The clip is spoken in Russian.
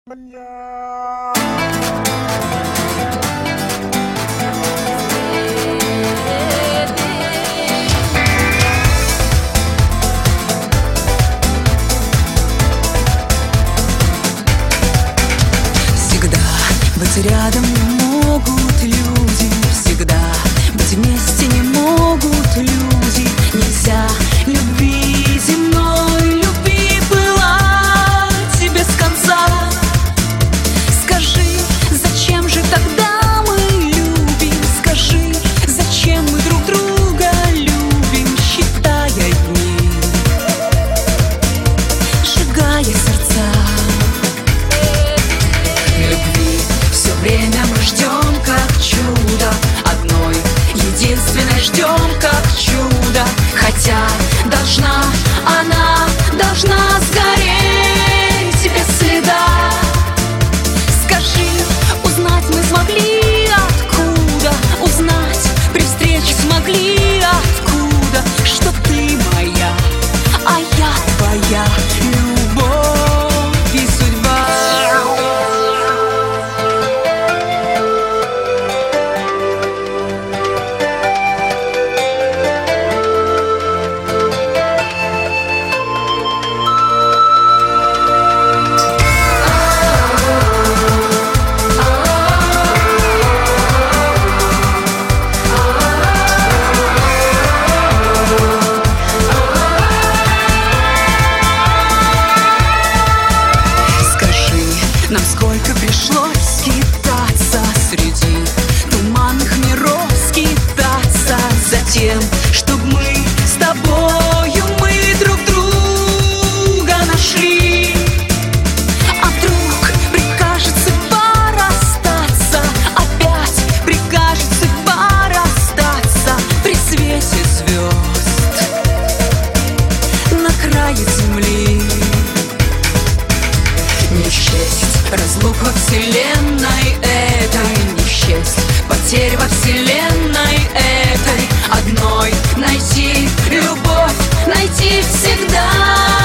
Всегда быть рядом не могут люди, всегда быть вместе не могут люди. Нельзя любви земной, любви пылать без конца. Скажи, зачем же тогда мы любим? Скажи, зачем мы друг друга любим, считая дни, сжигая сердца. Любви все время мы ждем, как чудо, одной единственной ждем, как чудо. Хотя она должна сгореть без следа. Скажи, узнать мы смогли откуда? Узнать при встрече смогли откуда? Что ты моя, а я твоя, любовь и судьба. Нам сколько пришлось скитаться среди туманных миров, скитаться за тем, чтоб мы с тобою, мы друг друга нашли. А вдруг прикажет судьба расстаться, опять прикажет судьба расстаться при свете звезд на крае земли. Не счесть разлук во вселенной этой, не счесть потерь во вселенной этой. Одной найти любовь, найти всегда.